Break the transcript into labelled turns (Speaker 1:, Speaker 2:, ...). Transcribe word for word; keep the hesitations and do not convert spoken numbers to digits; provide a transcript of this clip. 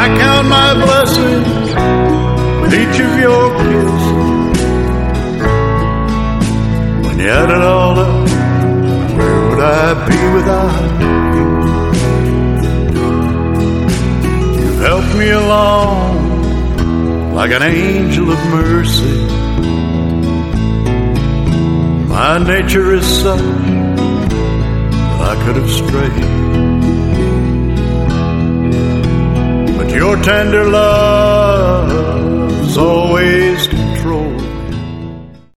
Speaker 1: I count my blessings with each of your kisses. When you add it all up, where would I be without you? You've helped me along like an angel of mercy. My nature is such that I could have strayed, but your tender love